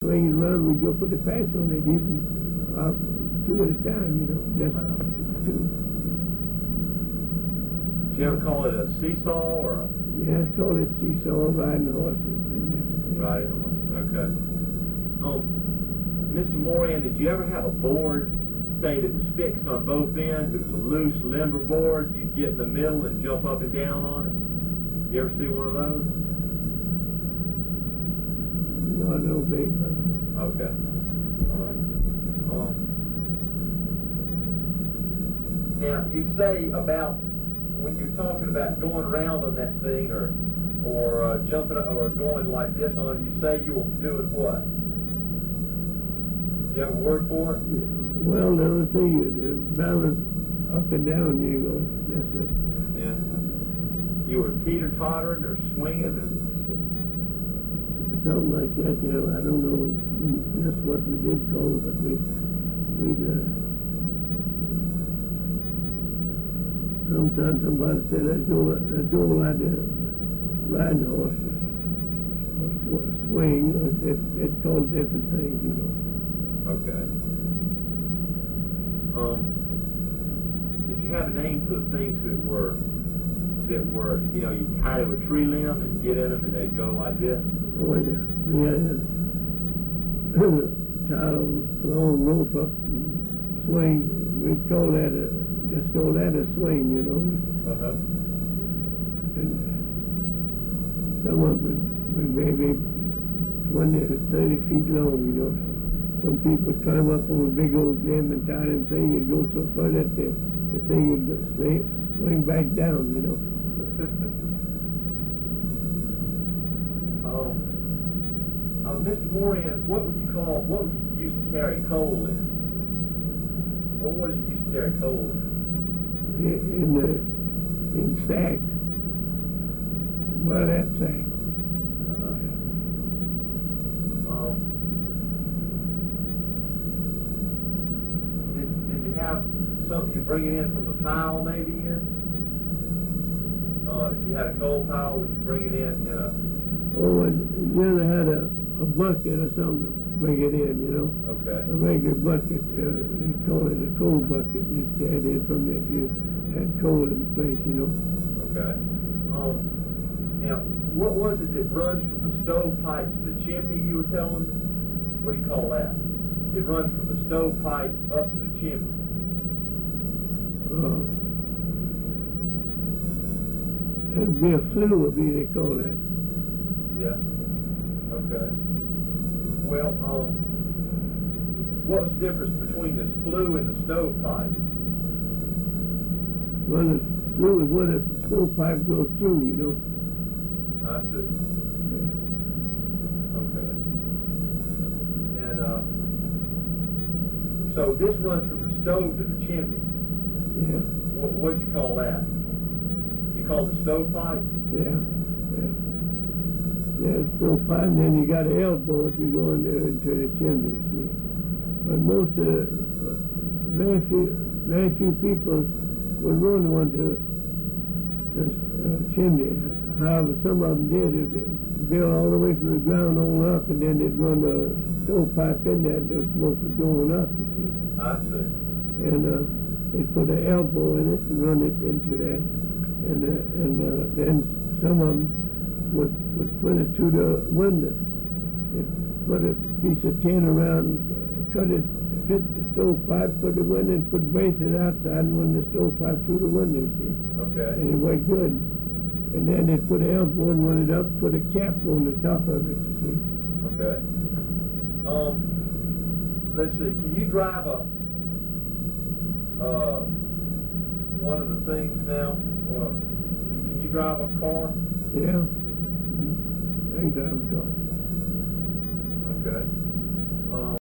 swinging around, we'd go put the fast on it, even two at a time, you know, just two. Did you ever call it a seesaw or a? Yeah, it's called it seesaw, riding horses and everything. Riding horses, okay. Mr. Moran, did you ever have a board, say, that was fixed on both ends? It was a loose, limber board. You'd get in the middle and jump up and down on it. You ever see one of those? No big. Okay. All right. Now, you say about when you're talking about going around on that thing or jumping or going like this on it, you say you were doing what? Do you have a word for it? Well, the other thing, you balance up and down, you go. That's it. Yeah. You were teeter-tottering or swinging? Something like that, yeah. I don't know just what we did call it, but we'd sometimes somebody said, let's go ride the horses, or swing, or it called different things, you know. Okay. Did you have a name for the things that were, you know, you tie to a tree limb and get in them and they'd go like this? Oh, yeah. We had tie a long rope up and swing. We'd call that a swing, you know. Uh-huh. And some of them would maybe 20 to 30 feet long, you know. Some people would climb up on a big old limb and tie them, saying you'd go so far that the thing would swing back down, you know. Mr. Moran, what would you use to carry coal in? What was it used to carry coal in? In sacks. Burlap sacks. Did you have something you bring it in from the pile maybe in? If you had a coal pile, would you bring it in a... Oh, and you generally had a bucket or something to bring it in, you know. Okay. A regular bucket, they call it a coal bucket, and it's carried in from there if you had coal in the place, you know. Okay. Now, what was it that runs from the stovepipe to the chimney you were telling me? What do you call that? It runs from the stovepipe up to the chimney. It'd be a flue, they call that. Yeah. Okay. Well, what's the difference between this flue and the stovepipe? Well, the flue is what the stovepipe goes through, you know. I see. Yeah. Okay. And so this runs from the stove to the chimney. Yeah. What'd you call that? You call it the stovepipe? Yeah. Yeah. Yeah, stovepipe, and then you got an elbow if you go in there into the chimney, see. But most very few people would run one to the chimney. However, some of them did. They'd build all the way from the ground on up, and then they'd run the stovepipe in there, and the smoke was going up, you see. I see. And they'd put an elbow in it and run it into that. And then some of them would put it to the window. They'd put a piece of tin around, cut it, fit the stovepipe, put the window, and put braces outside and run the stovepipe through the window, you see. Okay. And it worked good. And then they'd put an elbow and run it up, put a cap on the top of it, you see. Okay. Let's see. Can you drive one of the things now? Can you drive a car? Yeah. They drive a car. Okay.